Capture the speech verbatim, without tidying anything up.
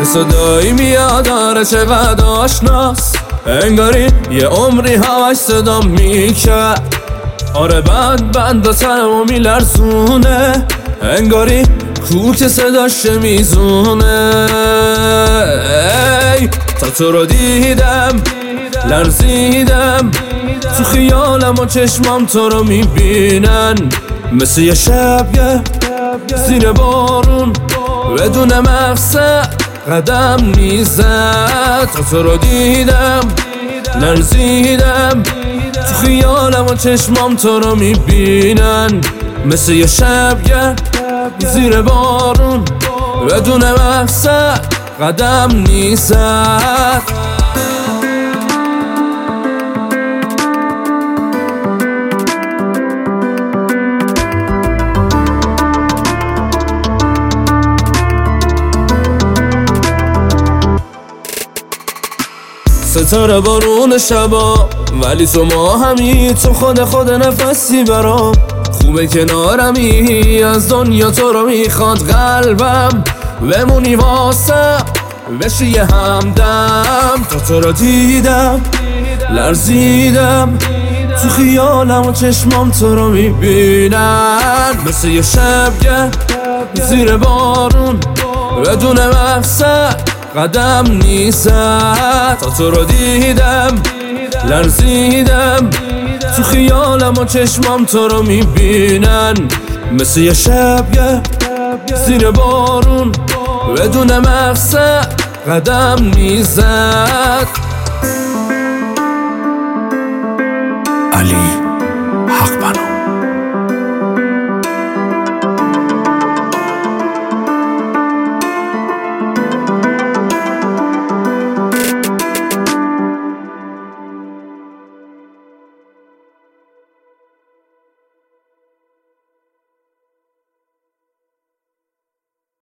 صدایی میاد آره چقدر آشناست، انگاری یه عمری همش صدا میکرد. آره بند بند تنمو میلرزونه، انگاری کو که صداش میزونه. ای تا تو رو دیدم لرزیدم، تو خیالم و چشمام تو رو میبینن، مثل یه شب زیر بارون بدون مقصد قدم میزد. تا تو رو دیدم لرزیدم، تو خیالم و چشمام تو رو میبینن، مثل یه شب زیر بارون بدون مقصد قدم میزد. ستاره بارون شبا ولی تو ما همی، تو خود خود نفسی برام. خوبه کنارمی از دنیا تو رو میخواد قلبم، بمونی واسه بشی یه همدم. تا تو رو دیدم لرزیدم، تو خیالم و چشمام تو رو میبینن، مثل یه شب زیر بارون بدون مقصد قدم نیزد. تا تو رو دیدم لرزیدم، تو خیالم و چشمام تو رو میبینن، مثل یه شب زیر بارون بدون مقصد قدم میزد. علی